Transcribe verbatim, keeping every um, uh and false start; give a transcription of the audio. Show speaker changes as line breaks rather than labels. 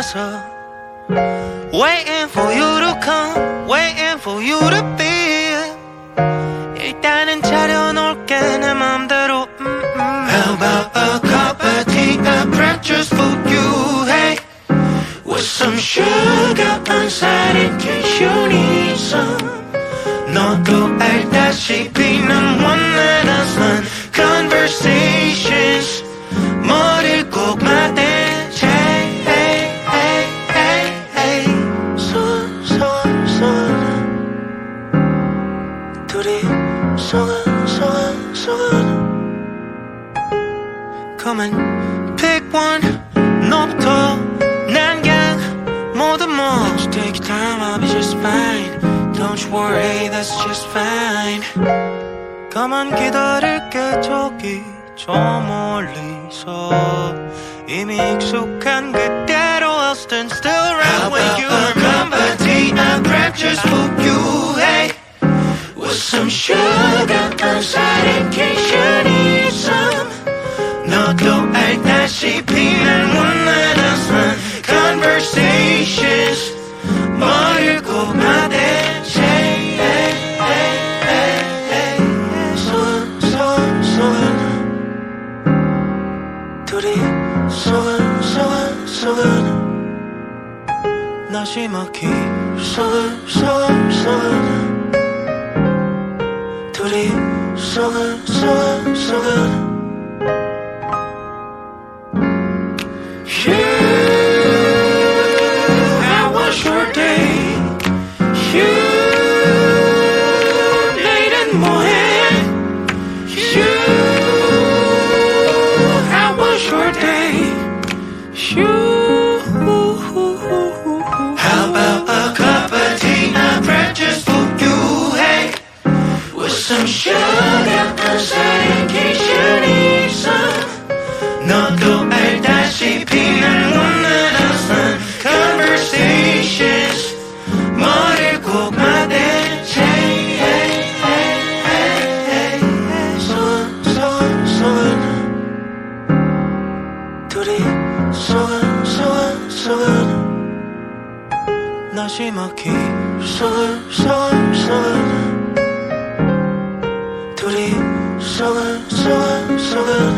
있어서 Waiting for you to come, waiting for you to be. 일단은 차려놓을게 내 맘대로. 음, 음. How about a cup of tea, a breakfast for you, hey, with some sugar on side in case you need some. 너도 알다시피 난 원하는 fun conversations. 뭐를 꼭 말대지. hey, hey, hey, hey. 손, 손, 손. 둘이 손, 손, 손. Come and pick one. 너부터 난 그냥 뭐든 뭐. Let's take time, I'll be just fine. Don't you worry, that's just fine. 가만 기다릴게 저기 저 멀리서. 이미 익숙한 그대로 I'll stand still right when you remember. How about a cup of tea, a breakfast for you, hey, with some sugar on side in case you need some. 너도 알다시피 난 원하는 fun conversations. 뭐를 꼭 말대지. 손, 손, 손. 둘이 손, 손, 손. 나시막히 손, 손, 손. 둘이 손, 손, 손. How was your day? You 내일은 뭐해? You How was your day? You How about a cup of tea, a breakfast for you, hey, with some sugar on side in case you need some. 너도 알다시피 난 원하는 fun conversations. 뭐를 꼭 말대지. 손, 손, 손. 둘이 손, 손, 손. 나시막히 손, 손, 손. 둘이 손, 손, 손.